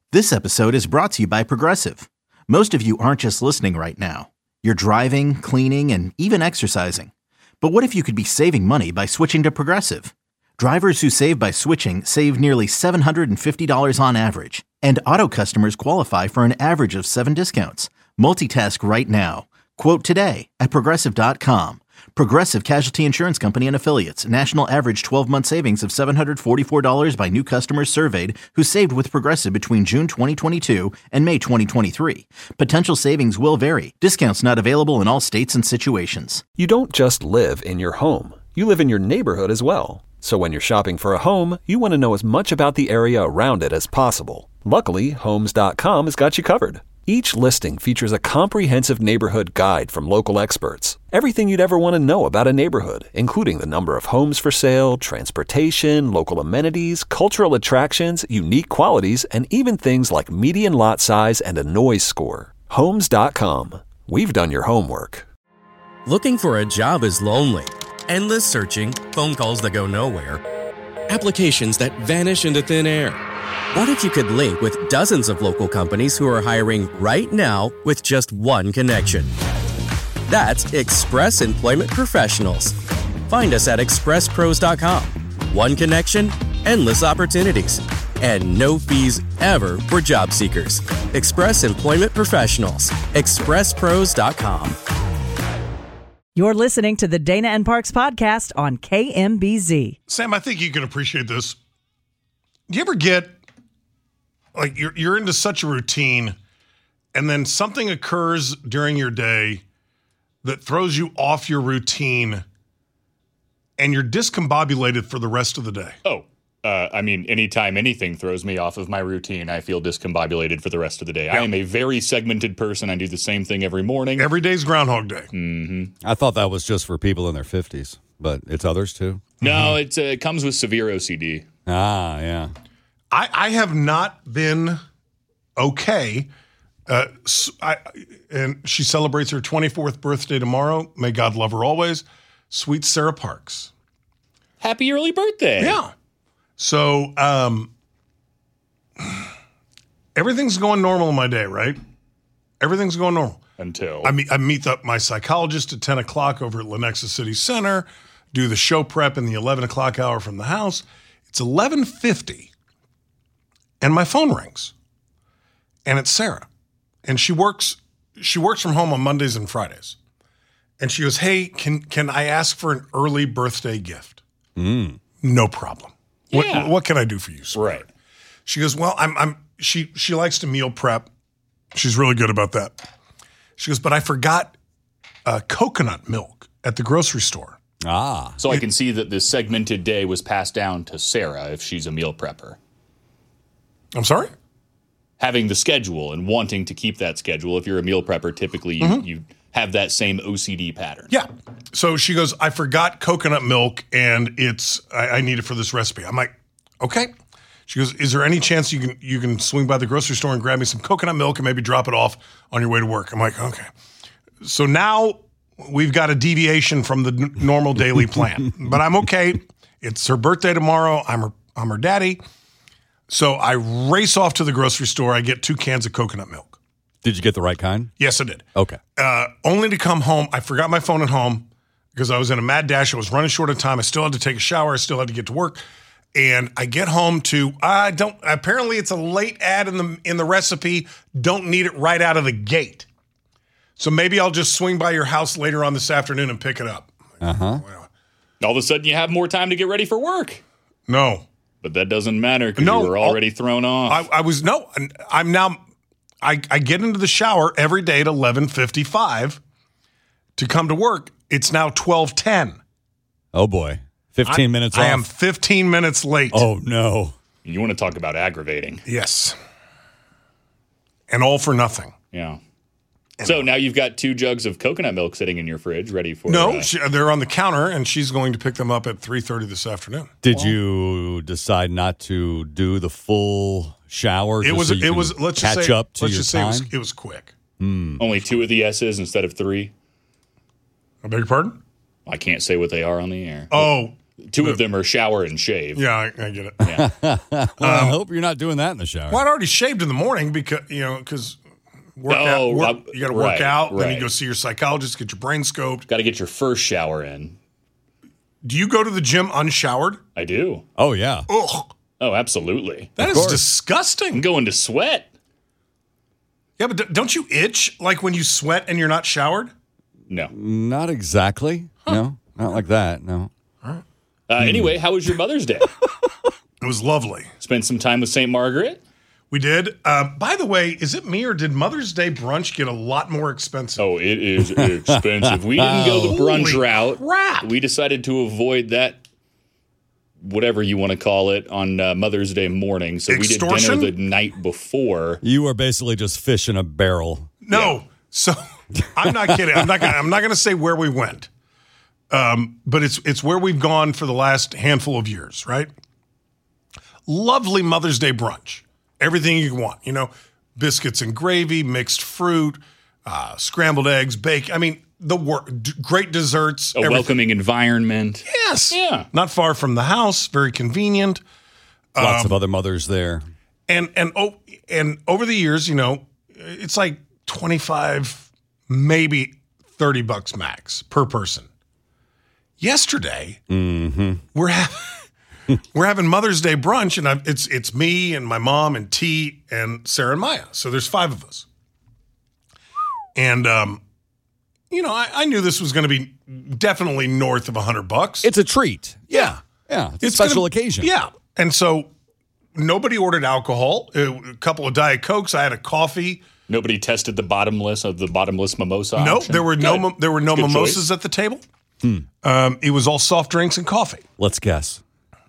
This episode is brought to you by Progressive. Most of you aren't just listening right now. You're driving, cleaning, and even exercising. But what if you could be saving money by switching to Progressive? Drivers who save by switching save nearly $750 on average. And auto customers qualify for an average of 7 discounts. Multitask right now. Quote today at Progressive.com. Progressive Casualty Insurance Company and Affiliates. National average 12-month savings of $744 by new customers surveyed who saved with Progressive between June 2022 and May 2023. Potential savings will vary. Discounts not available in all states and situations. You don't just live in your home. You live in your neighborhood as well. So when you're shopping for a home, you want to know as much about the area around it as possible. Luckily, Homes.com has got you covered. Each listing features a comprehensive neighborhood guide from local experts. Everything you'd ever want to know about a neighborhood, including the number of homes for sale, transportation, local amenities, cultural attractions, unique qualities, and even things like median lot size and a noise score. Homes.com. We've done your homework. Looking for a job is lonely. Endless searching, phone calls that go nowhere, applications that vanish into thin air. What if you could link with dozens of local companies who are hiring right now with just one connection? That's Express Employment Professionals. Find us at expresspros.com. One connection, endless opportunities, and no fees ever for job seekers. Express Employment Professionals. expresspros.com. You're listening to the Dana and Parks podcast on KMBZ. Sam, I think you can appreciate this. Do you ever get, like, you're into such a routine, and then something occurs during your day that throws you off your routine, and you're discombobulated for the rest of the day? Anytime anything throws me off of my routine, I feel discombobulated for the rest of the day. Yeah. I am a very segmented person. I do the same thing every morning. Every day's Groundhog Day. Mm-hmm. I thought that was just for people in their 50s, but it's others too? No, it comes with severe OCD. Ah, yeah. I have not been okay. And she celebrates her 24th birthday tomorrow. May God love her always. Sweet Sarah Parks. Happy early birthday. Yeah. So everything's going normal in my day, right? Everything's going normal. Until I meet up my psychologist at 10 o'clock over at Lenexa City Center, do the show prep in the 11 o'clock hour from the house. It's 11:50, and my phone rings, and it's Sarah, and she works from home on Mondays and Fridays, and she goes, "Hey, can I ask for an early birthday gift?" No problem. Yeah. What can I do for you, sir? Right. She goes, "Well, she likes to meal prep. She's really good about that." She goes, "But I forgot coconut milk at the grocery store." Ah. So I can see that this segmented day was passed down to Sarah if she's a meal prepper. I'm sorry? Having the schedule and wanting to keep that schedule. If you're a meal prepper, typically you have that same OCD pattern. Yeah. So she goes, "I forgot coconut milk, and I need it for this recipe." I'm like, "Okay." She goes, "Is there any chance you can swing by the grocery store and grab me some coconut milk and maybe drop it off on your way to work?" I'm like, "Okay." So now we've got a deviation from the normal daily plan, but I'm okay. It's her birthday tomorrow. I'm her daddy. So I race off to the grocery store. I get 2 cans of coconut milk. Did you get the right kind? Yes, I did. Okay. Only to come home. I forgot my phone at home because I was in a mad dash. I was running short of time. I still had to take a shower. I still had to get to work. And I get home to, apparently it's a late ad in the recipe. Don't need it right out of the gate. So maybe I'll just swing by your house later on this afternoon and pick it up. Uh-huh. All of a sudden you have more time to get ready for work. No. But that doesn't matter because you were already thrown off. I get into the shower every day at 11:55 to come to work. It's now 12:10. Oh, boy. 15 minutes off. I am 15 minutes late. Oh, no. You want to talk about aggravating. Yes. And all for nothing. Yeah. So now you've got 2 jugs of coconut milk sitting in your fridge ready for... No, they're on the counter, and she's going to pick them up at 3:30 this afternoon. Did you decide not to do the full shower? It was. Let's just say up to your time? It was quick. Only 2 of the S's instead of 3. I beg your pardon? I can't say what they are on the air. Oh, Two of them are shower and shave. Yeah, I get it. Yeah. Well, I hope you're not doing that in the shower. Well, I'd already shaved in the morning because you got to work out. Then you go see your psychologist, get your brain scoped. Got to get your first shower in. Do you go to the gym unshowered? I do. Oh, yeah. Ugh, Oh, absolutely. that is disgusting. I'm going to sweat. Yeah, but don't you itch like when you sweat and you're not showered? No. Not exactly. No, not like that. No. Anyway, how was your Mother's Day? It was lovely. Spent some time with St. Margaret? We did. By the way, is it me or did Mother's Day brunch get a lot more expensive? Oh, it is expensive. We didn't go the brunch Holy route. crap. We decided to avoid that, whatever you want to call it, on Mother's Day morning. So Extortion? we did dinner the night before. You are basically just fish in a barrel. No. So I'm not kidding. I'm not gonna say where we went. But it's where we've gone for the last handful of years, right? Lovely Mother's Day brunch. Everything you want, biscuits and gravy, mixed fruit, scrambled eggs, bacon. I mean, great desserts. A welcoming environment. Yes. Yeah. Not far from the house, very convenient. Lots of other mothers there. And over the years, it's like 25, maybe $30 max per person. Yesterday, we're having Mother's Day brunch, and it's me and my mom and T and Sarah and Maya. So there's 5 of us. And I knew this was going to be definitely north of $100. It's a treat. Yeah. Yeah. It's a special occasion. Yeah. And so nobody ordered alcohol. A couple of Diet Cokes. I had a coffee. Nobody tested the bottomless mimosa. No, option? there were no Good mimosas choice. at the table. It was all soft drinks and coffee. Let's guess.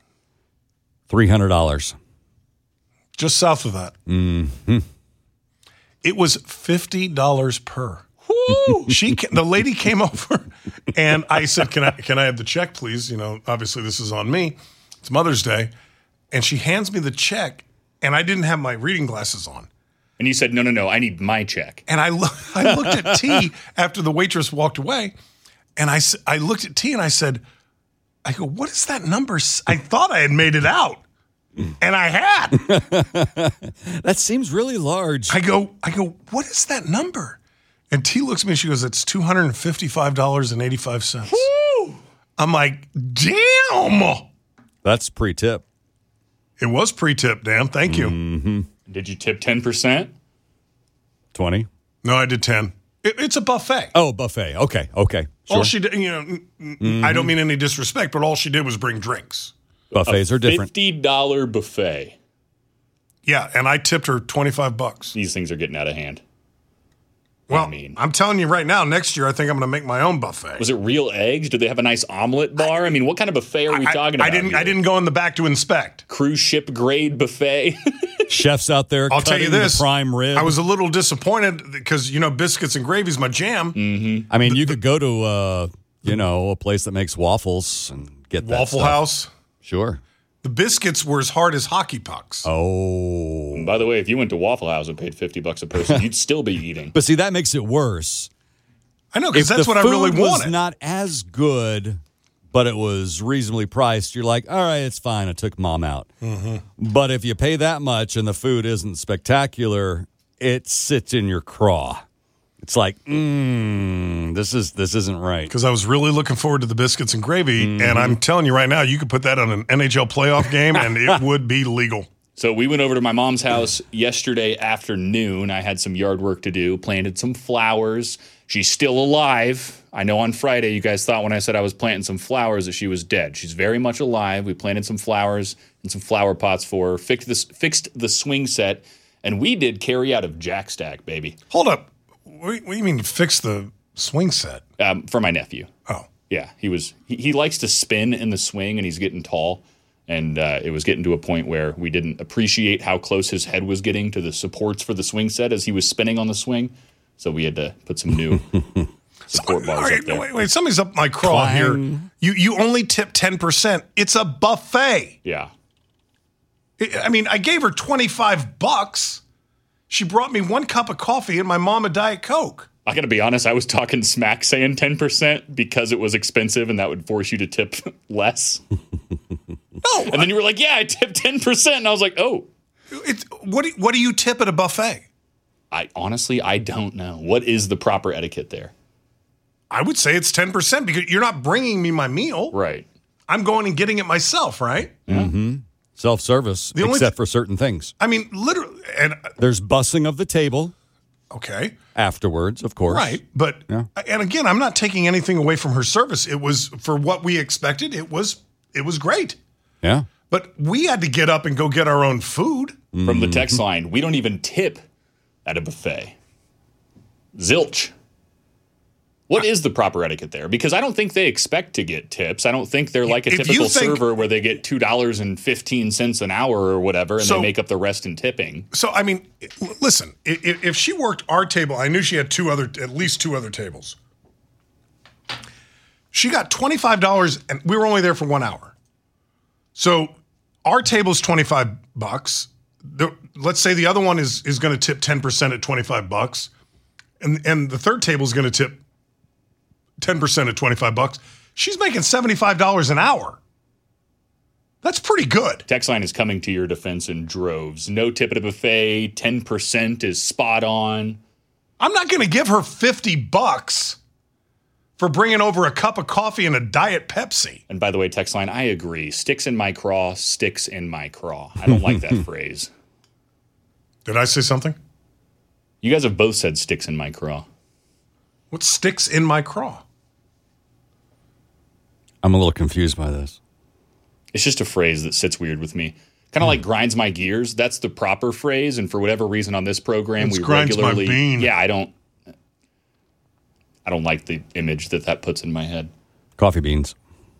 $300. Just south of that. Mm-hmm. It was $50 per. Woo! The lady came over, and I said, "Can I have the check, please?" Obviously this is on me. It's Mother's Day, and she hands me the check, and I didn't have my reading glasses on. And you said, no, I need my check. And I looked at T after the waitress walked away, and I looked at T and I go, "What is that number?" I thought I had made it out. And I had. That seems really large. I go, "What is that number?" And T looks at me and she goes, "It's $255.85. I'm like, damn. That's pre-tip. It was pre-tip, Dan. Thank you. Mm-hmm. Did you tip 10%? 20. No, I did 10. It's a buffet. Oh, buffet. Okay. Sure. All she did, I don't mean any disrespect, but all she did was bring drinks. Buffets are different. $50 buffet. Yeah, and I tipped her $25. These things are getting out of hand. Well, I'm telling you right now, next year I think I'm going to make my own buffet. Was it real eggs? Did they have a nice omelet bar? I mean, what kind of buffet are we talking about? I didn't go in the back to inspect. Cruise ship grade buffet. Chefs out there I'll tell you this, the prime rib. I was a little disappointed because, biscuits and gravy is my jam. Mm-hmm. I mean, you could go to, a place that makes waffles and get that Waffle stuff. House. Sure. The biscuits were as hard as hockey pucks. Oh. And by the way, if you went to Waffle House and paid $50 a person, you'd still be eating. But see, that makes it worse. I know, because If that's the what I really food was wanted. not as good, but it was reasonably priced, you're like, all right, it's fine. I took mom out. Mm-hmm. But if you pay that much and the food isn't spectacular, it sits in your craw. It's like, this isn't right. Because I was really looking forward to the biscuits and gravy, and I'm telling you right now, you could put that on an NHL playoff game, and it would be legal. So we went over to my mom's house yesterday afternoon. I had some yard work to do, planted some flowers. She's still alive. I know on Friday you guys thought when I said I was planting some flowers that she was dead. She's very much alive. We planted some flowers and some flower pots for her, fixed the swing set, and we did carry out of Jack Stack, baby. Hold up. What do you mean fix the swing set? For my nephew. Oh. Yeah, he likes to spin in the swing, and he's getting tall. And it was getting to a point where we didn't appreciate how close his head was getting to the supports for the swing set as he was spinning on the swing. So we had to put some new support bars up there. Wait, somebody's up my craw here. You only tip 10%. It's a buffet. Yeah. I mean, I gave her $25. She brought me 1 cup of coffee and my mom a Diet Coke. I got to be honest, I was talking smack saying 10% because it was expensive and that would force you to tip less. No. And then you were like, yeah, I tipped 10%. And I was like, oh. What do you tip at a buffet? I don't know. What is the proper etiquette there? I would say it's 10% because you're not bringing me my meal. Right. I'm going and getting it myself, right? Mm-hmm. Self-service, except for certain things. I mean, literally. And there's bussing of the table. Okay. Afterwards, of course. Right. But, and again, I'm not taking anything away from her service. It was, for what we expected, it was great. Yeah. But we had to get up and go get our own food. From the text line, we don't even tip at a buffet. Zilch. What is the proper etiquette there? Because I don't think they expect to get tips. I don't think they're like a typical server where they get $2.15 an hour or whatever, and they make up the rest in tipping. So, I mean, listen, if she worked our table, I knew she had at least two other tables. She got $25, and we were only there for 1 hour. So our table's $25. Let's say the other one is going to tip 10% at $25, and the third table is going to tip 10% at $25. She's making $75 an hour. That's pretty good. Text line is coming to your defense in droves. No tip at a buffet. 10% is spot on. I'm not going to give her $50 for bringing over a cup of coffee and a Diet Pepsi. And by the way, text line, I agree. Sticks in my craw, sticks in my craw. I don't like that phrase. Did I say something? You guys have both said sticks in my craw. What sticks in my craw? I'm a little confused by this. It's just a phrase that sits weird with me. Kind of like grinds my gears. That's the proper phrase. And for whatever reason on this program, we grinds regularly. My bean. Yeah, I don't like the image that puts in my head. Coffee beans.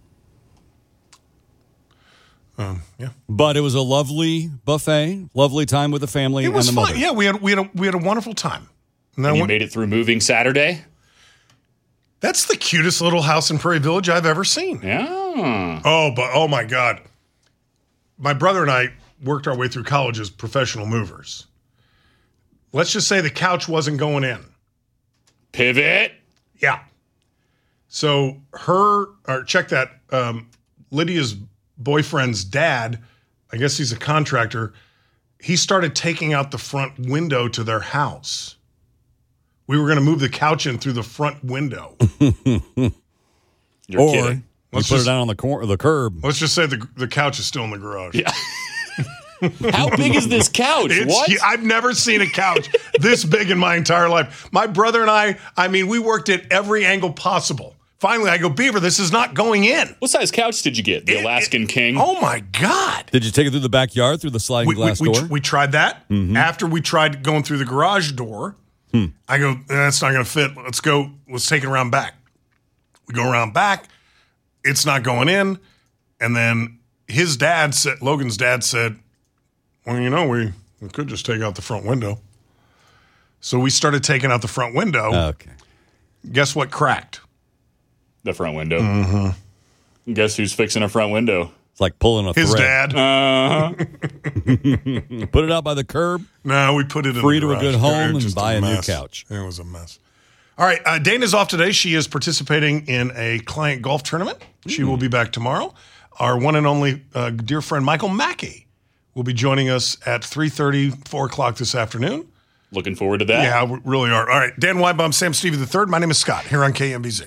Yeah. But it was a lovely buffet, lovely time with the family and the mother. It was fun. Yeah, we had a wonderful time. And you made it through moving Saturday? That's the cutest little house in Prairie Village I've ever seen. Yeah. Oh my God. My brother and I worked our way through college as professional movers. Let's just say the couch wasn't going in. Pivot. Yeah. So check that. Lydia's boyfriend's dad, I guess he's a contractor, he started taking out the front window to their house. We were going to move the couch in through the front window. You're kidding. Let's put it down on the curb. Let's just say the couch is still in the garage. Yeah. How big is this couch? What? I've never seen a couch this big in my entire life. My brother and I mean, we worked at every angle possible. Finally, I go, Beaver, this is not going in. What size couch did you get? The Alaskan King? Oh, my God. Did you take it through the backyard, through the sliding glass door? We tried that. Mm-hmm. After we tried going through the garage door, I go, that's not going to fit. Let's take it around back. We go around back. It's not going in. And then Logan's dad said, well, we could just take out the front window. So we started taking out the front window. Okay. Guess what cracked? The front window. Mm-hmm. Guess who's fixing a front window? It's like pulling a His thread. Uh-huh. Put it out by the curb. No, we put it in free the to garage. a good home and buy a new couch. It was a mess. All right, Dana's off today. She is participating in a client golf tournament. She will be back tomorrow. Our one and only dear friend Michael Mackey will be joining us at 3:30, 4 o'clock this afternoon. Looking forward to that. Yeah, we really are. All right, Dan Weinbaum, Sam Stevie III. My name is Scott here on KMBZ.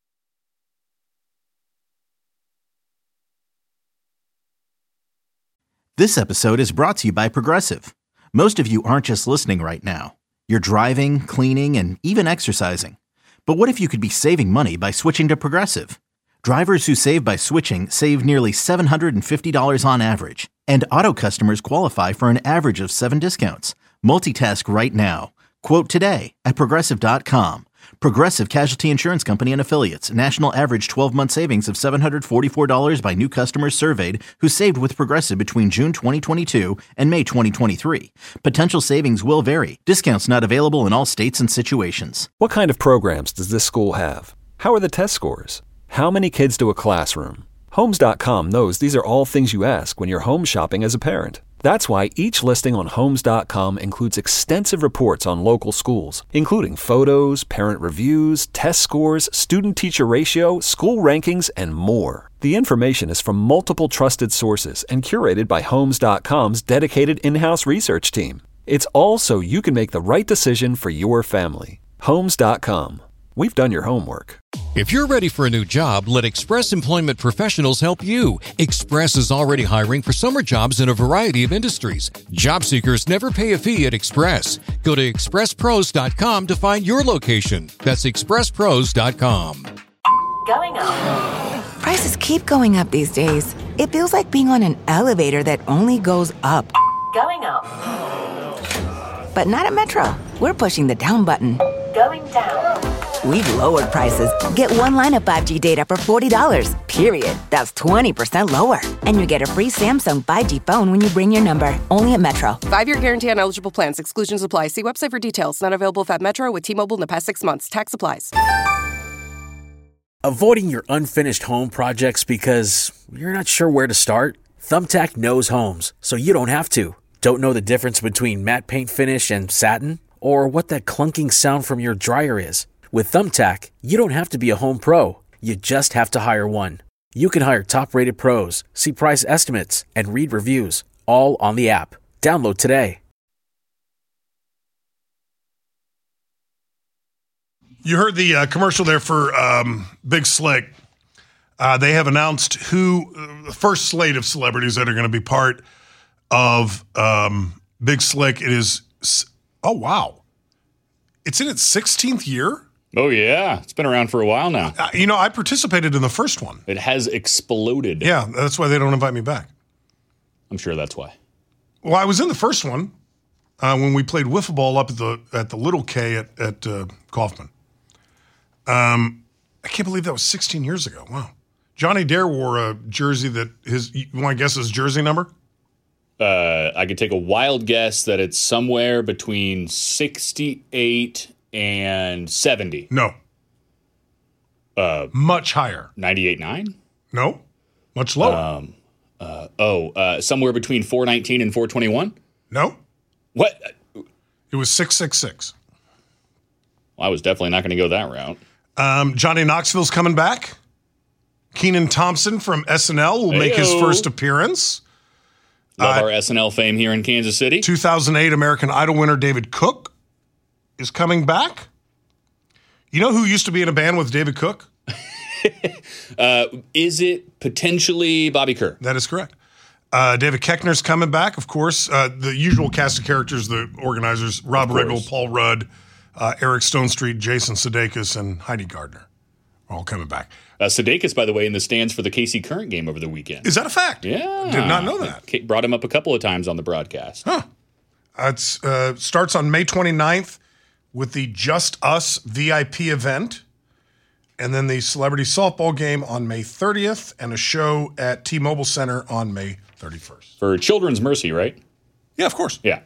This episode is brought to you by Progressive. Most of you aren't just listening right now. You're driving, cleaning, and even exercising. But what if you could be saving money by switching to Progressive? Drivers who save by switching save nearly $750 on average. And auto customers qualify for an average of 7 discounts. Multitask right now. Quote today at Progressive.com. Progressive Casualty Insurance Company and Affiliates. National average 12-month savings of $744 by new customers surveyed who saved with Progressive between June 2022 and May 2023. Potential savings will vary. Discounts not available in all states and situations. What kind of programs does this school have? How are the test scores? How many kids to a classroom? Homes.com knows these are all things you ask when you're home shopping as a parent. That's why each listing on Homes.com includes extensive reports on local schools, including photos, parent reviews, test scores, student-teacher ratio, school rankings, and more. The information is from multiple trusted sources and curated by Homes.com's dedicated in-house research team. It's all so you can make the right decision for your family. Homes.com. We've done your homework. If you're ready for a new job, let Express Employment Professionals help you. Express is already hiring for summer jobs in a variety of industries. Job seekers never pay a fee at Express. Go to expresspros.com to find your location. That's expresspros.com. Going up. Prices keep going up these days. It feels like being on an elevator that only goes up. Going up. But not at Metro. We're pushing the down button. Going down. We've lowered prices. Get one line of 5G data for $40, period. That's 20% lower. And you get a free Samsung 5G phone when you bring your number. Only at Metro. 5-year guarantee on eligible plans. Exclusions apply. See website for details. Not available at Metro with T-Mobile in the past 6 months. Tax applies. Avoiding your unfinished home projects because you're not sure where to start? Thumbtack knows homes, so you don't have to. Don't know the difference between matte paint finish and satin? Or what that clunking sound from your dryer is? With Thumbtack, you don't have to be a home pro. You just have to hire one. You can hire top-rated pros, see price estimates, and read reviews, all on the app. Download today. You heard the commercial there for Big Slick. They have announced the first slate of celebrities that are going to be part of Big Slick. It is, oh, wow. It's in its 16th year? Oh, yeah. It's been around for a while now. I participated in the first one. It has exploded. Yeah, that's why they don't invite me back. I'm sure that's why. Well, I was in the first one when we played wiffle ball up at the Little K at Kaufman. I can't believe that was 16 years ago. Wow. Johnny Dare wore a jersey that you want to guess his jersey number? I could take a wild guess that it's somewhere between 68 and 70. No. Much higher. 98.9? No. Much lower. Somewhere between 419 and 421? No. What? It was 666. Well, I was definitely not going to go that route. Johnny Knoxville's coming back. Kenan Thompson from SNL will make his first appearance. Love our SNL fame here in Kansas City. 2008 American Idol winner David Cook is coming back. You know who used to be in a band with David Cook? Is it potentially Bobby Kerr? That is correct. David Koechner's coming back, of course. The usual cast of characters, the organizers, Rob Riggle, Paul Rudd, Eric Stonestreet, Jason Sudeikis, and Heidi Gardner are all coming back. Sudeikis, by the way, in the stands for the KC Current game over the weekend. Is that a fact? Yeah. Did not know that. Brought him up a couple of times on the broadcast. Huh. It starts on May 29th with the Just Us VIP event, and then the Celebrity Softball game on May 30th, and a show at T-Mobile Center on May 31st. For Children's Mercy, right? Yeah, of course. Yeah.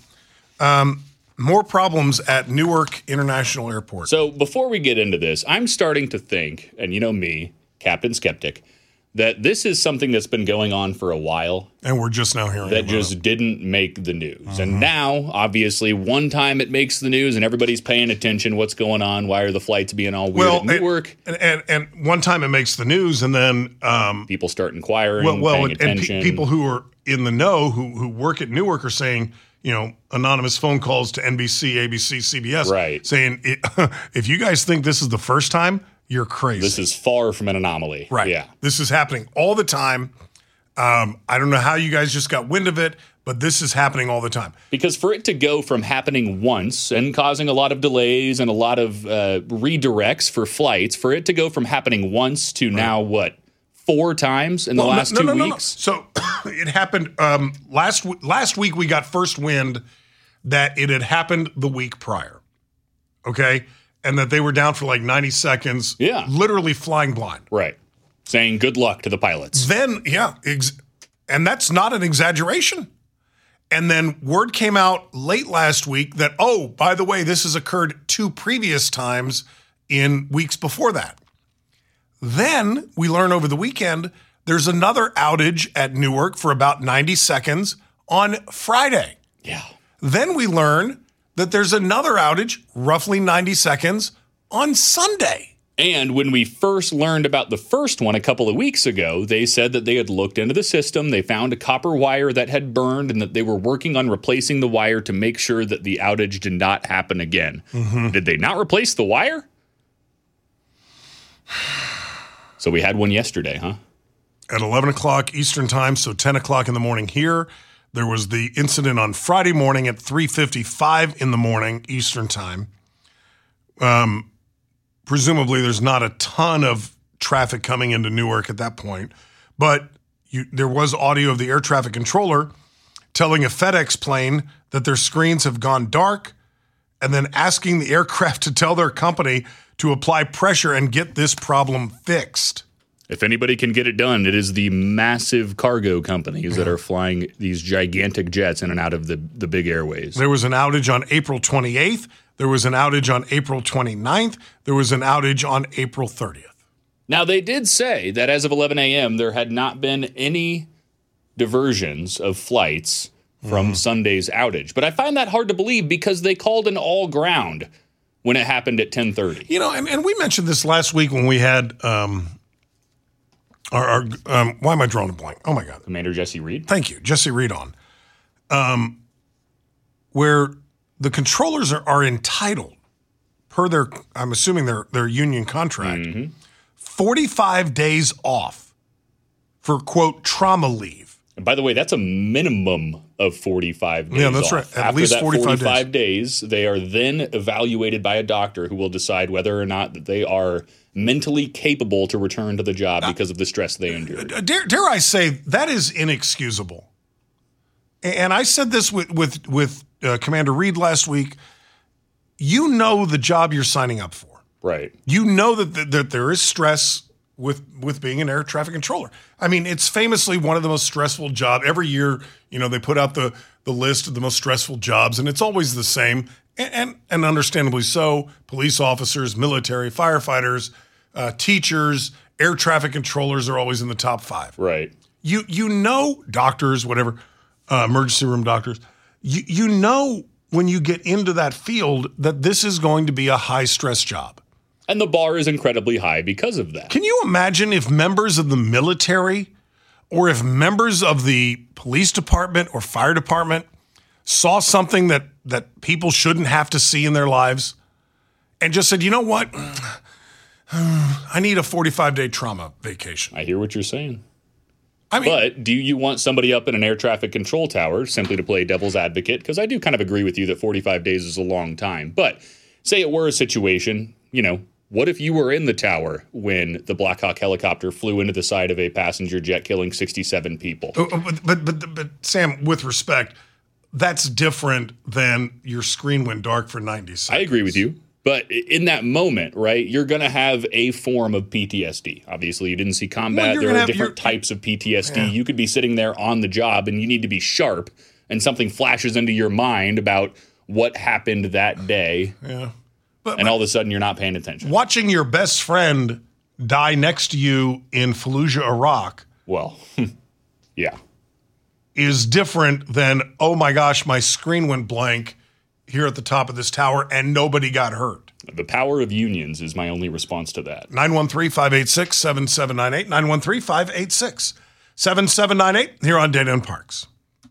More problems at Newark International Airport. So before we get into this, I'm starting to think, and you know me, Captain Skeptic, that this is something that's been going on for a while. And we're just now hearing that just didn't make the news. And now, obviously, one time it makes the news and everybody's paying attention. What's going on? Why are the flights being all weird at Newark? And one time it makes the news, and then people start inquiring, paying attention. And people who are in the know, who work at Newark, are saying, anonymous phone calls to NBC, ABC, CBS, right, saying, if you guys think this is the first time, you're crazy. This is far from an anomaly. Right. Yeah. This is happening all the time. I don't know how you guys just got wind of it, but this is happening all the time. Because for it to go from happening once and causing a lot of delays and a lot of redirects for flights, for it to go from happening once to now, 4 times in the last 2 weeks? No. So it happened last week. We got first wind that it had happened the week prior. Okay. And that they were down for like 90 seconds. Yeah. Literally flying blind. Right. Saying good luck to the pilots. Then, and that's not an exaggeration. And then word came out late last week that, by the way, this has occurred 2 previous times in weeks before that. Then we learn over the weekend there's another outage at Newark for about 90 seconds on Friday. Yeah. Then we learn that there's another outage, roughly 90 seconds, on Sunday. And when we first learned about the first one a couple of weeks ago, they said that they had looked into the system, they found a copper wire that had burned, and that they were working on replacing the wire to make sure that the outage did not happen again. Mm-hmm. Did they not replace the wire? So we had one yesterday, huh? At 11 o'clock Eastern time, so 10 o'clock in the morning here. There was the incident on Friday morning at 3:55 in the morning Eastern time. Presumably there's not a ton of traffic coming into Newark at that point, but there was audio of the air traffic controller telling a FedEx plane that their screens have gone dark and then asking the aircraft to tell their company to apply pressure and get this problem fixed. If anybody can get it done, it is the massive cargo companies that are flying these gigantic jets in and out of the big airways. There was an outage on April 28th. There was an outage on April 29th. There was an outage on April 30th. Now, they did say that as of 11 a.m., there had not been any diversions of flights from Sunday's outage. But I find that hard to believe because they called an all ground when it happened at 10:30. You know, and we mentioned this last week when we had why am I drawing a blank? Oh, my God. Commander Jesse Reed? Thank you. Jesse Reed on. Where the controllers are entitled, per their, I'm assuming their union contract, 45 days off for, quote, trauma leave. And by the way, that's a minimum of 45 days. Yeah, that's off. right. At After least that 45 days, they are then evaluated by a doctor who will decide whether or not that they are mentally capable to return to the job because of the stress they endured. Dare I say, that is inexcusable. And I said this with Commander Reed last week. You know the job you're signing up for. Right. You know that there is stress with being an air traffic controller. I mean, it's famously one of the most stressful jobs. Every year, you know, they put out the list of the most stressful jobs, and it's always the same, and understandably so. Police officers, military, firefighters, teachers, air traffic controllers are always in the top 5. Right. You know, doctors, whatever, emergency room doctors, you know when you get into that field that this is going to be a high-stress job. And the bar is incredibly high because of that. Can you imagine if members of the military or if members of the police department or fire department saw something that people shouldn't have to see in their lives and just said, you know what? I need a 45-day trauma vacation. I hear what you're saying. I mean, but do you want somebody up in an air traffic control tower simply to play devil's advocate? Because I do kind of agree with you that 45 days is a long time. But say it were a situation, you know, what if you were in the tower when the Black Hawk helicopter flew into the side of a passenger jet, killing 67 people? But Sam, with respect, that's different than your screen went dark for 90 seconds. I agree with you. But in that moment, right, you're going to have a form of PTSD. Obviously, you didn't see combat. There are different types of PTSD. Yeah. You could be sitting there on the job and you need to be sharp, and something flashes into your mind about what happened that day. Yeah. And all of a sudden, you're not paying attention. Watching your best friend die next to you in Fallujah, Iraq. Well, yeah. Is different than, oh my gosh, my screen went blank here at the top of this tower and nobody got hurt. The power of unions is my only response to that. 913-586-7798. 913-586-7798 here on Dana and Parks.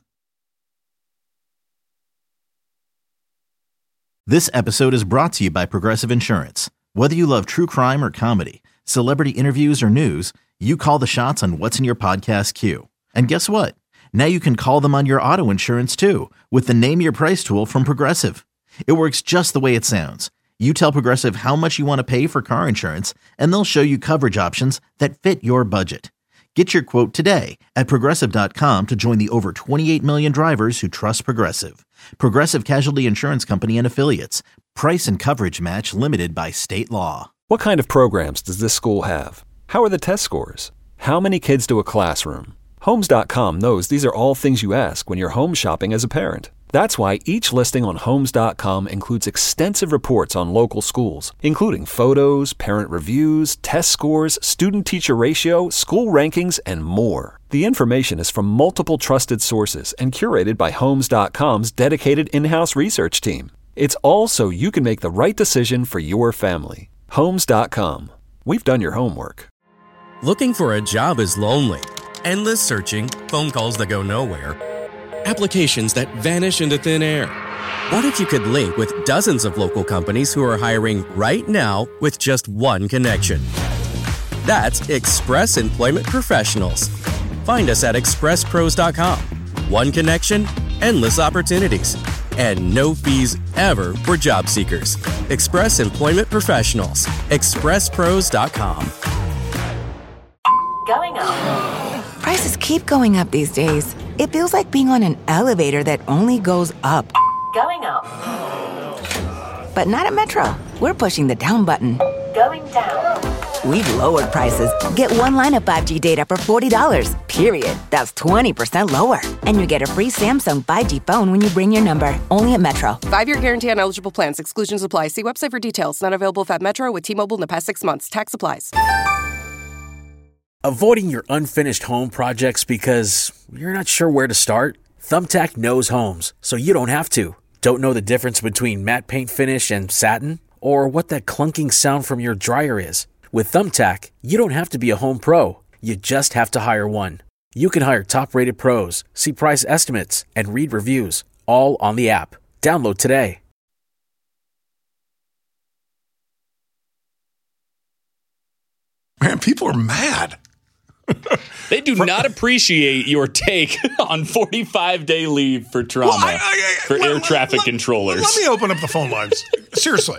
This episode is brought to you by Progressive Insurance. Whether you love true crime or comedy, celebrity interviews or news, you call the shots on what's in your podcast queue. And guess what? Now you can call them on your auto insurance too with the Name Your Price tool from Progressive. It works just the way it sounds. You tell Progressive how much you want to pay for car insurance, and they'll show you coverage options that fit your budget. Get your quote today at Progressive.com to join the over 28 million drivers who trust Progressive. Progressive Casualty Insurance Company and Affiliates. Price and coverage match limited by state law. What kind of programs does this school have? How are the test scores? How many kids do a classroom? Homes.com knows these are all things you ask when you're home shopping as a parent. That's why each listing on Homes.com includes extensive reports on local schools, including photos, parent reviews, test scores, student-teacher ratio, school rankings, and more. The information is from multiple trusted sources and curated by Homes.com's dedicated in-house research team. It's all so you can make the right decision for your family. Homes.com. We've done your homework. Looking for a job is lonely. Endless searching, phone calls that go nowhere, applications that vanish into thin air. What if you could link with dozens of local companies who are hiring right now with just one connection? That's Express Employment Professionals. Find us at expresspros.com. One connection, endless opportunities, and no fees ever for job seekers. Express Employment Professionals. expresspros.com. Going up. Prices keep going up these days. It feels like being on an elevator that only goes up. Going up. But not at Metro. We're pushing the down button. Going down. We've lowered prices. Get one line of 5G data for $40, period. That's 20% lower. And you get a free Samsung 5G phone when you bring your number. Only at Metro. 5-year guarantee on eligible plans. Exclusions apply. See website for details. Not available if at Metro with T-Mobile in the past 6 months. Tax applies. Avoiding your unfinished home projects because you're not sure where to start? Thumbtack knows homes, so you don't have to. Don't know the difference between matte paint finish and satin? Or what that clunking sound from your dryer is? With Thumbtack, you don't have to be a home pro. You just have to hire one. You can hire top-rated pros, see price estimates, and read reviews, all on the app. Download today. Man, people are mad. They do not appreciate your take on 45-day leave for trauma for air traffic controllers. Let me open up the phone lines. Seriously.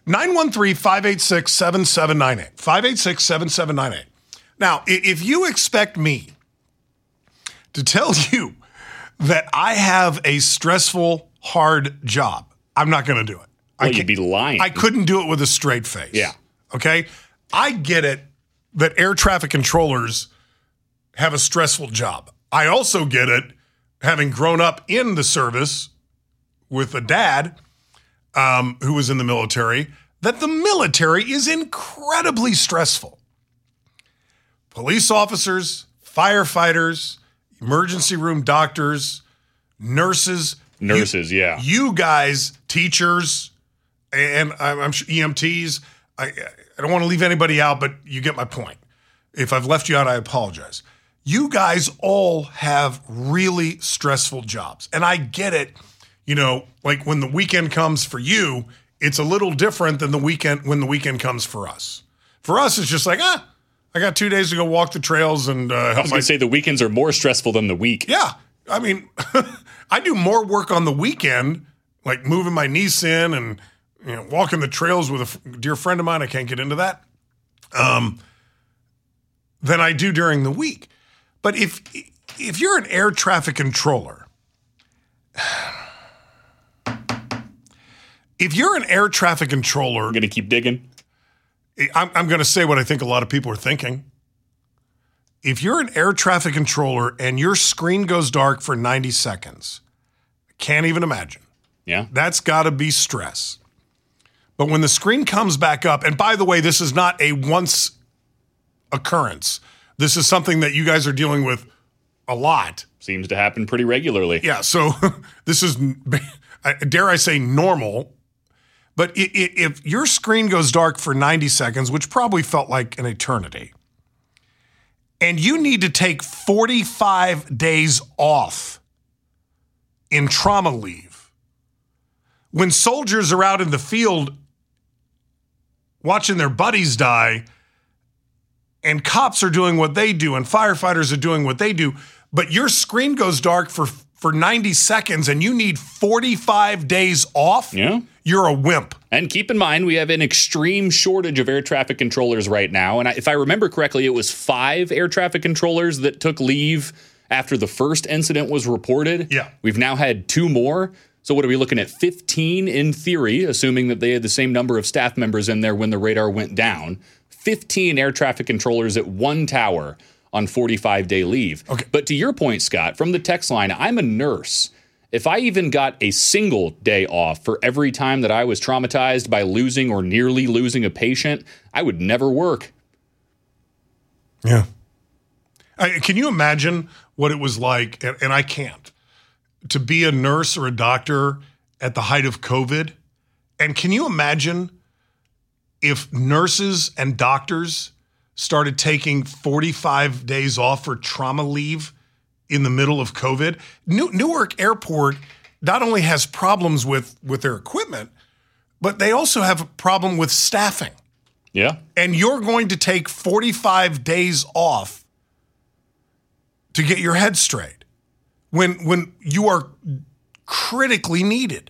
913-586-7798. 586-7798. Now, if you expect me to tell you that I have a stressful, hard job, I'm not going to do it. Well, you'd be lying. I couldn't do it with a straight face. Yeah. Okay? I get it that air traffic controllers have a stressful job. I also get it, having grown up in the service with a dad who was in the military, that the military is incredibly stressful. Police officers, firefighters, emergency room doctors, nurses. Yeah. You guys, teachers, and I'm sure EMTs. I don't want to leave anybody out, but you get my point. If I've left you out, I apologize. You guys all have really stressful jobs. And I get it. You know, like when the weekend comes for you, it's a little different than when the weekend comes for us. For us, it's just like, I got 2 days to go walk the trails and help. I was going to say the weekends are more stressful than the week. Yeah. I mean, I do more work on the weekend, like moving my niece in and walking the trails with a dear friend of mine. I can't get into that. Than I do during the week. But if you're an air traffic controller, I'm going to keep digging. I'm going to say what I think a lot of people are thinking. If you're an air traffic controller and your screen goes dark for 90 seconds, I can't even imagine. Yeah. That's got to be stress. But when the screen comes back up, and by the way, this is not a once occurrence. This is something that you guys are dealing with a lot. Seems to happen pretty regularly. Yeah, so this is, dare I say, normal. But if your screen goes dark for 90 seconds, which probably felt like an eternity, and you need to take 45 days off in trauma leave, when soldiers are out in the field watching their buddies die, and cops are doing what they do, and firefighters are doing what they do, but your screen goes dark for 90 seconds and you need 45 days off, you're a wimp. And keep in mind, we have an extreme shortage of air traffic controllers right now. And if I remember correctly, it was 5 air traffic controllers that took leave after the first incident was reported. Yeah. We've now had 2 more. So what are we looking at? 15 in theory, assuming that they had the same number of staff members in there when the radar went down. 15 air traffic controllers at one tower on 45-day leave. Okay. But to your point, Scott, from the text line, I'm a nurse. If I even got a single day off for every time that I was traumatized by losing or nearly losing a patient, I would never work. Yeah. Can you imagine what it was like, and I can't, to be a nurse or a doctor at the height of COVID? And can you imagine if nurses and doctors started taking 45 days off for trauma leave in the middle of COVID? Newark Airport not only has problems with their equipment, but they also have a problem with staffing. Yeah. And you're going to take 45 days off to get your head straight when you are critically needed.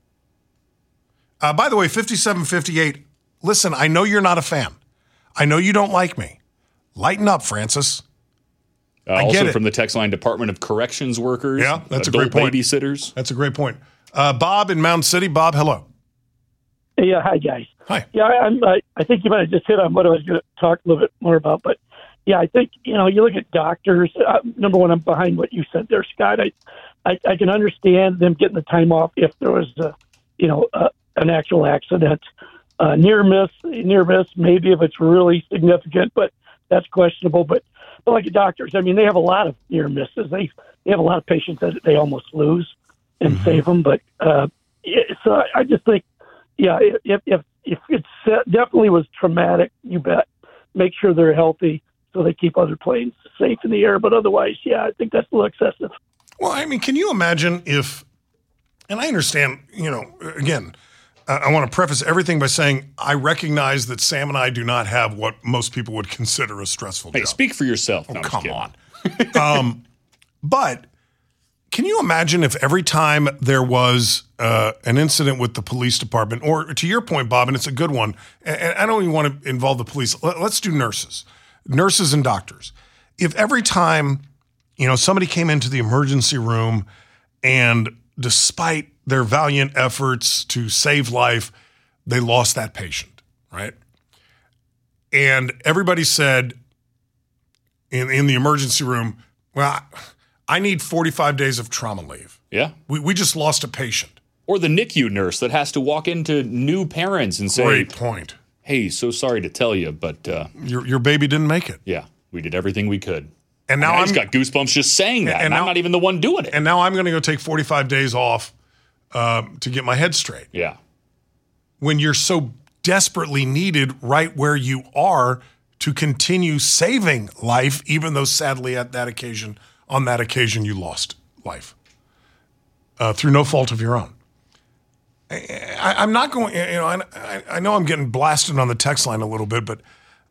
By the way, 5758, listen, I know you're not a fan. I know you don't like me. Lighten up, Francis. I also get it. From the text line, Department of Corrections workers. Yeah, that's a great point. Babysitters. That's a great point. Bob in Mound City. Bob, hello. Yeah, hi, guys. Hi. Yeah, I think you might have just hit on what I was going to talk a little bit more about. But, yeah, I think, you look at doctors. Number one, I'm behind what you said there, Scott. I can understand them getting the time off if there was, an actual accident. Near miss, maybe if it's really significant, but that's questionable. But like doctors, I mean, they have a lot of near misses. They have a lot of patients that they almost lose and save them. But so I just think, yeah, if it definitely was traumatic, you bet. Make sure they're healthy so they keep other planes safe in the air. But otherwise, yeah, I think that's a little excessive. Well, I mean, can you imagine if, and I understand, again, I want to preface everything by saying I recognize that Sam and I do not have what most people would consider a stressful job. Hey, speak for yourself. Oh, No, I'm come just on. But can you imagine if every time there was an incident with the police department, or to your point, Bob, and it's a good one, and I don't even want to involve the police. Let's do nurses and doctors. If every time, somebody came into the emergency room and despite their valiant efforts to save life, they lost that patient, right? And everybody said in the emergency room, well, I need 45 days of trauma leave. Yeah. We just lost a patient. Or the NICU nurse that has to walk into new parents and say, Great point. Hey, so sorry to tell you, but your baby didn't make it. Yeah, we did everything we could. And now I just got goosebumps just saying that, and I'm not even the one doing it. And now I'm going to go take 45 days off to get my head straight. Yeah. When you're so desperately needed right where you are to continue saving life, even though sadly on that occasion you lost life through no fault of your own. I'm not going, I know I'm getting blasted on the text line a little bit, but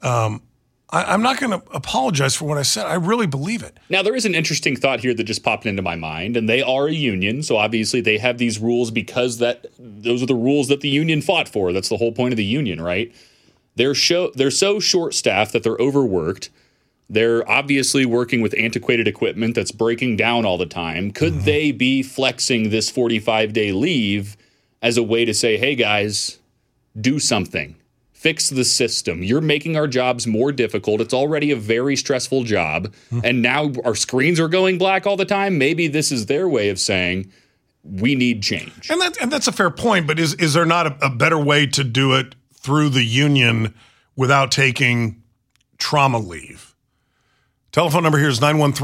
I'm not going to apologize for what I said. I really believe it. Now, there is an interesting thought here that just popped into my mind, and they are a union, so obviously they have these rules because those are the rules that the union fought for. That's the whole point of the union, right? They're so short-staffed that they're overworked. They're obviously working with antiquated equipment that's breaking down all the time. Could they be flexing this 45-day leave as a way to say, hey, guys, do something? Fix the system. You're making our jobs more difficult. It's already a very stressful job. And now our screens are going black all the time. Maybe this is their way of saying we need change. And that's a fair point. But is there not a better way to do it through the union without taking trauma leave? Telephone number here is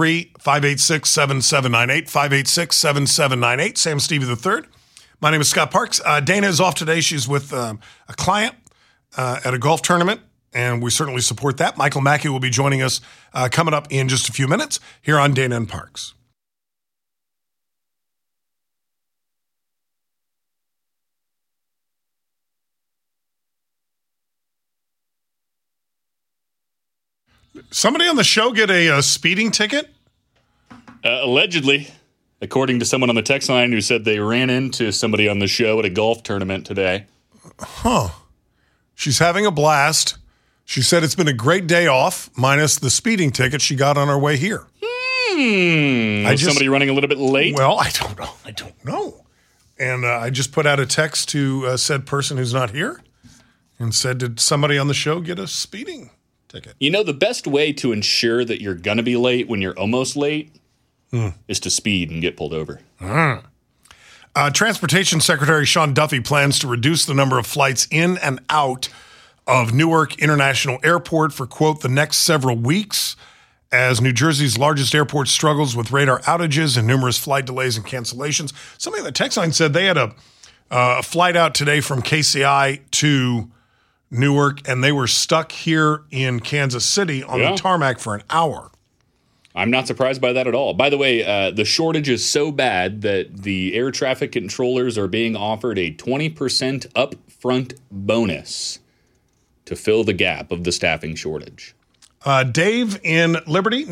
913-586-7798, 586-7798. Sam Stevie III. My name is Scott Parks. Dana is off today. She's with a client at a golf tournament, and we certainly support that. Michael Mackey will be joining us coming up in just a few minutes here on Dana and Parks. Somebody on the show get a speeding ticket? Allegedly, according to someone on the text line who said they ran into somebody on the show at a golf tournament today. Huh. She's having a blast. She said it's been a great day off, minus the speeding ticket she got on her way here. Was somebody running a little bit late? Well, I don't know. And I just put out a text to said person who's not here and said, did somebody on the show get a speeding ticket? The best way to ensure that you're going to be late when you're almost late is to speed and get pulled over. Transportation Secretary Sean Duffy plans to reduce the number of flights in and out of Newark International Airport for, quote, the next several weeks as New Jersey's largest airport struggles with radar outages and numerous flight delays and cancellations. Somebody on the text line said they had a flight out today from KCI to Newark, and they were stuck here in Kansas City on the tarmac for an hour. I'm not surprised by that at all. By the way, the shortage is so bad that the air traffic controllers are being offered a 20% upfront bonus to fill the gap of the staffing shortage. Dave in Liberty,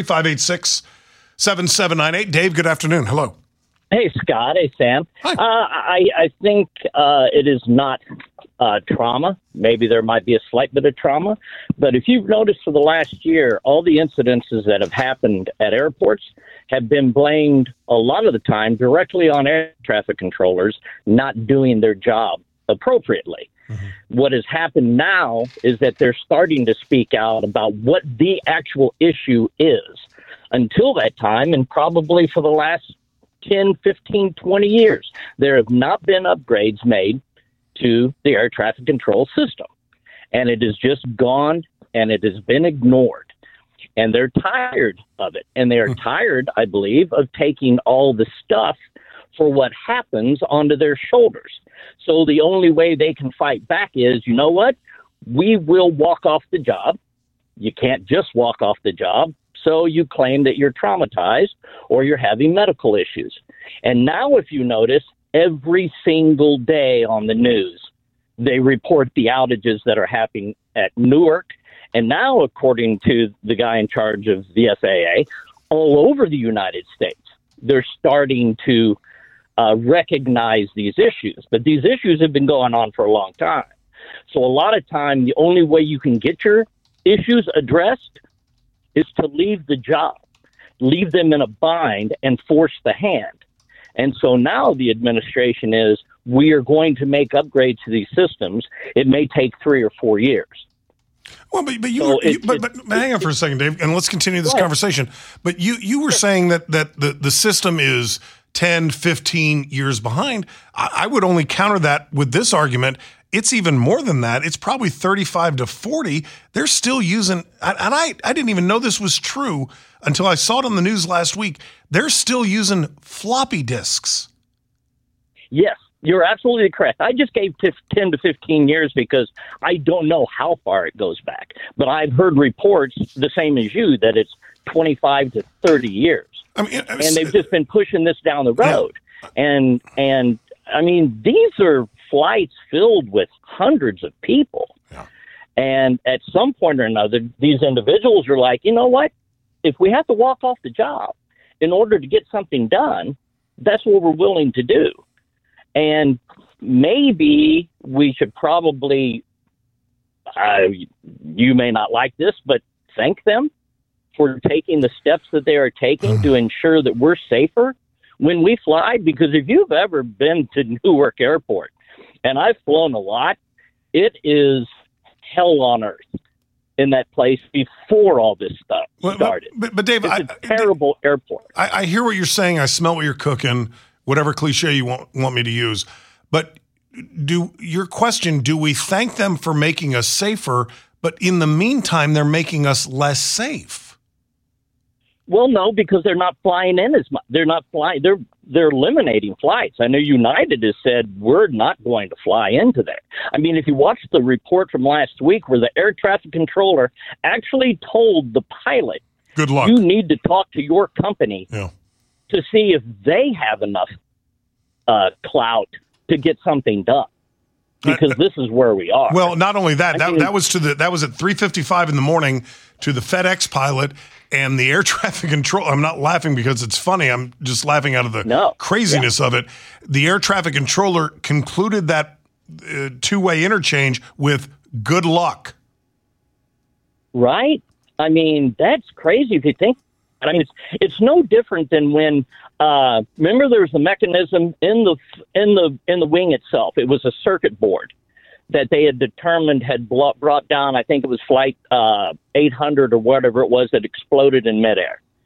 913-586-7798. Dave, good afternoon. Hello. Hey, Scott. Hey, Sam. Hi. I think it is not trauma. Maybe there might be a slight bit of trauma. But if you've noticed for the last year, all the incidences that have happened at airports have been blamed a lot of the time directly on air traffic controllers not doing their job appropriately. What has happened now is that they're starting to speak out about what the actual issue is. Until that time, and probably for the last 10, 15, 20 years, there have not been upgrades made to the air traffic control system. And it has just gone and it has been ignored. And they're tired of it. And they are tired, I believe, of taking all the stuff for what happens onto their shoulders. So the only way they can fight back is, you know what? We will walk off the job. You can't just walk off the job. So you claim that you're traumatized or you're having medical issues. And now, if you notice, every single day on the news, they report the outages that are happening at Newark. And now, according to the guy in charge of the FAA, all over the United States, they're starting to recognize these issues. But these issues have been going on for a long time. So a lot of time, the only way you can get your issues addressed is to leave the job, leave them in a bind and force the hand. And so now the administration is, we are going to make upgrades to these systems. It may take 3 or 4 years. Well, but hang on for a second, Dave, and let's continue this conversation. But you were saying that the system is 10, 15 years behind. I would only counter that with this argument. It's even more than that. It's probably 35 to 40. They're still using, and I didn't even know this was true until I saw it on the news last week. They're still using floppy disks. Yes, you're absolutely correct. I just gave 10 to 15 years because I don't know how far it goes back. But I've heard reports, the same as you, that it's 25 to 30 years. I mean, and they've just been pushing this down the road. Yeah. And I mean, these are flights filled with hundreds of people. Yeah. And at some point or another, these individuals are like, you know what? If we have to walk off the job in order to get something done, that's what we're willing to do. And maybe we should probably, you may not like this, but thank them for taking the steps that they are taking to ensure that we're safer when we fly. Because if you've ever been to Newark Airport, and I've flown a lot, it is hell on earth in that place before all this stuff started. But Dave, it's a terrible airport. I hear what you're saying. I smell what you're cooking, whatever cliche you want me to use. But do we thank them for making us safer, but in the meantime, they're making us less safe? Well, no, because they're not flying in as much. They're not flying. They're eliminating flights. I know United has said we're not going to fly into there. I mean, if you watch the report from last week where the air traffic controller actually told the pilot, good luck, you need to talk to your company to see if they have enough clout to get something done. Because this is where we are. Well, not only that, that was at 3:55 in the morning to the FedEx pilot and the air traffic control. I'm not laughing because it's funny. I'm just laughing out of the craziness of it. The air traffic controller concluded that two-way interchange with good luck. Right? I mean, that's crazy if you think. I mean, it's no different than when remember there was a mechanism in the wing itself. It was a circuit board that they had determined had brought down. I think it was flight 800 or whatever it was that exploded in midair.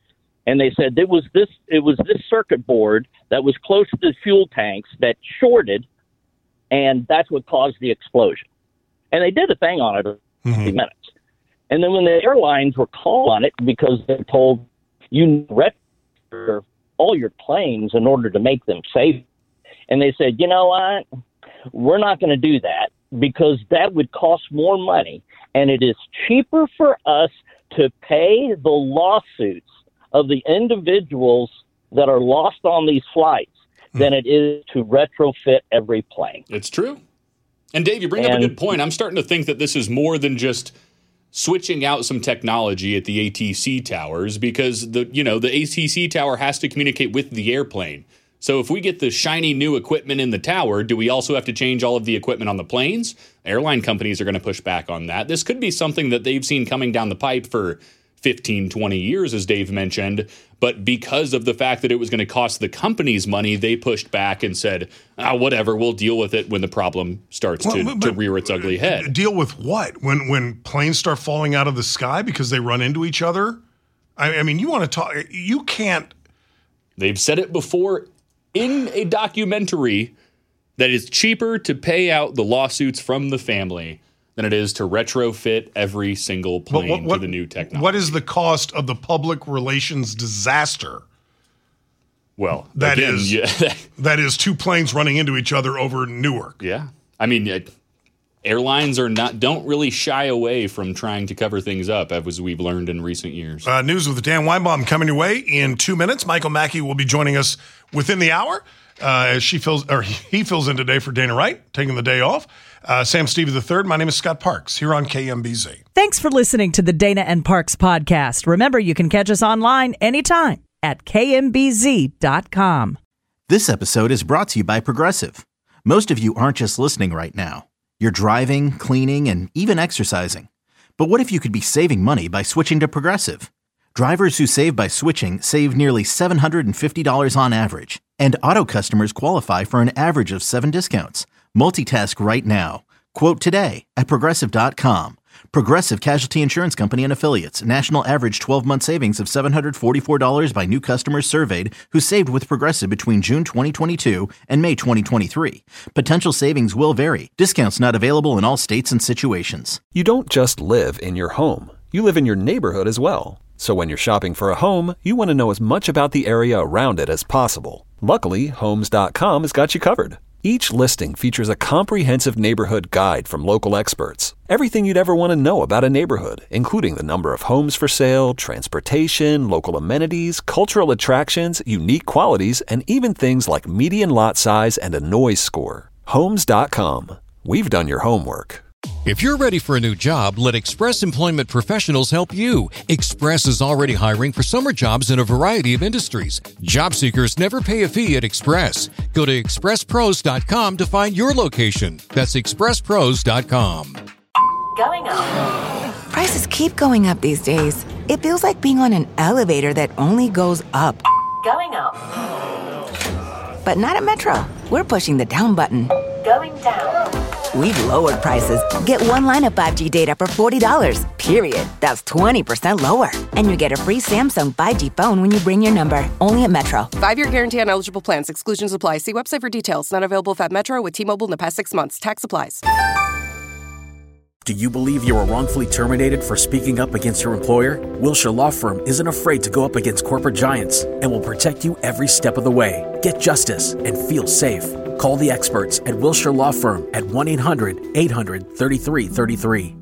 And they said it was this circuit board that was close to the fuel tanks that shorted, and that's what caused the explosion. And they did a thing on it in 50 minutes. And then when the airlines were called on it because they're told you retrofit all your planes in order to make them safe, and they said, you know what, we're not going to do that because that would cost more money, and it is cheaper for us to pay the lawsuits of the individuals that are lost on these flights than it is to retrofit every plane. It's true. And Dave, you bring up a good point. I'm starting to think that this is more than just switching out some technology at the ATC towers, because the ATC tower has to communicate with the airplane. So if we get the shiny new equipment in the tower, do we also have to change all of the equipment on the planes? Airline companies are going to push back on that. This could be something that they've seen coming down the pipe for 15, 20 years, as Dave mentioned. But because of the fact that it was going to cost the companies money, they pushed back and said, whatever, we'll deal with it when the problem starts to rear its ugly head. Deal with what? When planes start falling out of the sky because they run into each other? I mean, you want to talk, you can't. They've said it before in a documentary that it's cheaper to pay out the lawsuits from the family than it is to retrofit every single plane to the new technology. What is the cost of the public relations disaster? Well, that is two planes running into each other over Newark. Yeah. I mean, airlines don't really shy away from trying to cover things up, as we've learned in recent years. News with Dan Weinbaum coming your way in 2 minutes. Michael Mackey will be joining us within the hour as he fills in today for Dana Wright, taking the day off. Sam Stevie III. My name is Scott Parks here on KMBZ. Thanks for listening to the Dana and Parks podcast. Remember, you can catch us online anytime at kmbz.com. This episode is brought to you by Progressive. Most of you aren't just listening right now. You're driving, cleaning, and even exercising. But what if you could be saving money by switching to Progressive? Drivers who save by switching save nearly $750 on average. And auto customers qualify for an average of 7 discounts. Multitask right now. Quote today at Progressive.com. Progressive Casualty Insurance Company and Affiliates. National average 12-month savings of $744 by new customers surveyed who saved with Progressive between June 2022 and May 2023. Potential savings will vary. Discounts not available in all states and situations. You don't just live in your home. You live in your neighborhood as well. So when you're shopping for a home, you want to know as much about the area around it as possible. Luckily, Homes.com has got you covered. Each listing features a comprehensive neighborhood guide from local experts. Everything you'd ever want to know about a neighborhood, including the number of homes for sale, transportation, local amenities, cultural attractions, unique qualities, and even things like median lot size and a noise score. Homes.com. We've done your homework. If you're ready for a new job, let Express Employment Professionals help you. Express is already hiring for summer jobs in a variety of industries. Job seekers never pay a fee at Express. Go to expresspros.com to find your location. That's expresspros.com. Going up. Prices keep going up these days. It feels like being on an elevator that only goes up. Going up. But not at Metro. We're pushing the down button. Going down. We've lowered prices. Get one line of 5G data for $40, period. That's 20% lower. And you get a free Samsung 5G phone when you bring your number. Only at Metro. 5-year guarantee on eligible plans. Exclusions apply. See website for details. Not available at Metro with T-Mobile in the past 6 months. Tax applies. Do you believe you were wrongfully terminated for speaking up against your employer? Wilshire Law Firm isn't afraid to go up against corporate giants and will protect you every step of the way. Get justice and feel safe. Call the experts at Wilshire Law Firm at 1-800-800-3333.